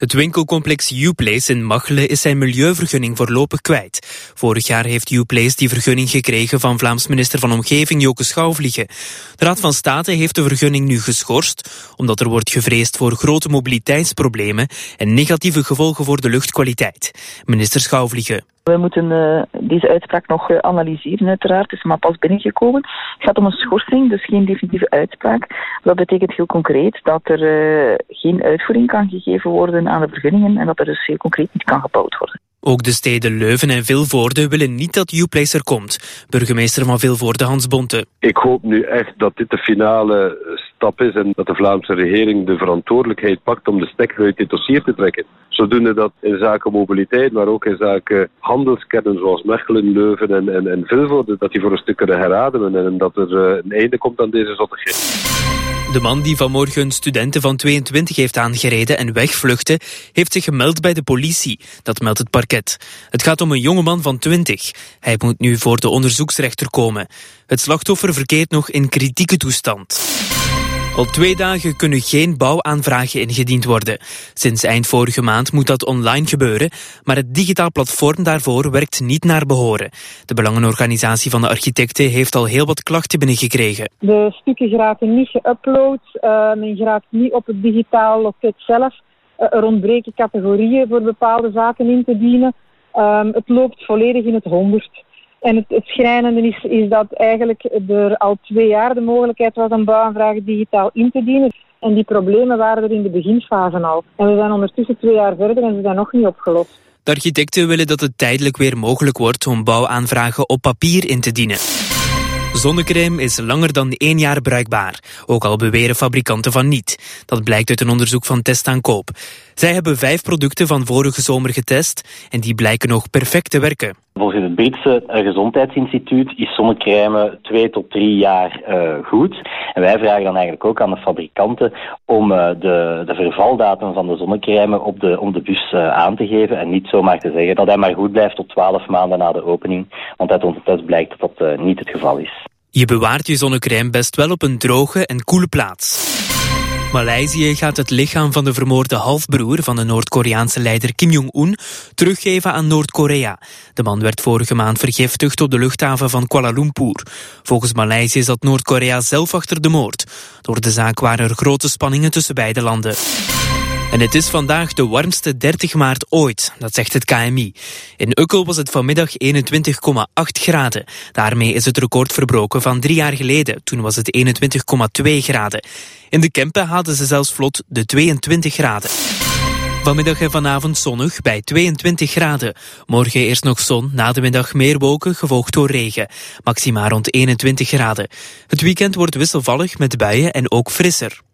Het winkelcomplex Uplace in Machelen is zijn milieuvergunning voorlopig kwijt. Vorig jaar heeft Uplace die vergunning gekregen van Vlaams minister van Omgeving Joke Schouwvliegen. De Raad van State heeft de vergunning nu geschorst, omdat er wordt gevreesd voor grote mobiliteitsproblemen en negatieve gevolgen voor de luchtkwaliteit. Minister Schouwvliegen. We moeten deze uitspraak nog analyseren, uiteraard. Het is maar pas binnengekomen. Het gaat om een schorsing, dus geen definitieve uitspraak. Dat betekent heel concreet dat er geen uitvoering kan gegeven worden aan de vergunningen en dat er dus heel concreet niet kan gebouwd worden. Ook de steden Leuven en Vilvoorde willen niet dat Uplace er komt. Burgemeester van Vilvoorde Hans Bonte. Ik hoop nu echt dat dit de finale stap is en dat de Vlaamse regering de verantwoordelijkheid pakt om de stekker uit dit dossier te trekken. Zodoende dat in zaken mobiliteit, maar ook in zaken handelsketten zoals Mechelen, Leuven en Vilvoorde, dat die voor een stuk kunnen herademen en dat er een einde komt aan deze zottigheid. De man die vanmorgen een studenten van 22 heeft aangereden en wegvluchtte, heeft zich gemeld bij de politie. Dat meldt het parket. Het gaat om een jongeman van 20. Hij moet nu voor de onderzoeksrechter komen. Het slachtoffer verkeert nog in kritieke toestand. Al 2 dagen kunnen geen bouwaanvragen ingediend worden. Sinds eind vorige maand moet dat online gebeuren, maar het digitaal platform daarvoor werkt niet naar behoren. De Belangenorganisatie van de architecten heeft al heel wat klachten binnengekregen. De stukken geraken niet geüpload, men geraakt niet op het digitaal loket zelf. Er ontbreken categorieën voor bepaalde zaken in te dienen. Het loopt volledig in het 100. En het schrijnende is dat eigenlijk er al 2 jaar de mogelijkheid was om bouwaanvragen digitaal in te dienen. En die problemen waren er in de beginfase al. En we zijn ondertussen 2 jaar verder en ze zijn nog niet opgelost. De architecten willen dat het tijdelijk weer mogelijk wordt om bouwaanvragen op papier in te dienen. Zonnecrème is langer dan 1 jaar bruikbaar, ook al beweren fabrikanten van niet. Dat blijkt uit een onderzoek van Test aan Koop. Zij hebben 5 producten van vorige zomer getest en die blijken nog perfect te werken. Volgens het Britse Gezondheidsinstituut is zonnecrème 2 tot 3 jaar goed. En wij vragen dan eigenlijk ook aan de fabrikanten om de vervaldatum van de zonnecrème om de bus aan te geven en niet zomaar te zeggen dat hij maar goed blijft tot 12 maanden na de opening, want uit onze test blijkt dat dat niet het geval is. Je bewaart je zonnecrème best wel op een droge en koele plaats. Maleisië gaat het lichaam van de vermoorde halfbroer van de Noord-Koreaanse leider Kim Jong-un teruggeven aan Noord-Korea. De man werd vorige maand vergiftigd op de luchthaven van Kuala Lumpur. Volgens Maleisië zat Noord-Korea zelf achter de moord. Door de zaak waren er grote spanningen tussen beide landen. En het is vandaag de warmste 30 maart ooit, dat zegt het KMI. In Ukkel was het vanmiddag 21,8 graden. Daarmee is het record verbroken van 3 jaar geleden. Toen was het 21,2 graden. In de Kempen haalden ze zelfs vlot de 22 graden. Vanmiddag en vanavond zonnig bij 22 graden. Morgen eerst nog zon, na de middag meer wolken, gevolgd door regen. Maxima rond 21 graden. Het weekend wordt wisselvallig met buien en ook frisser.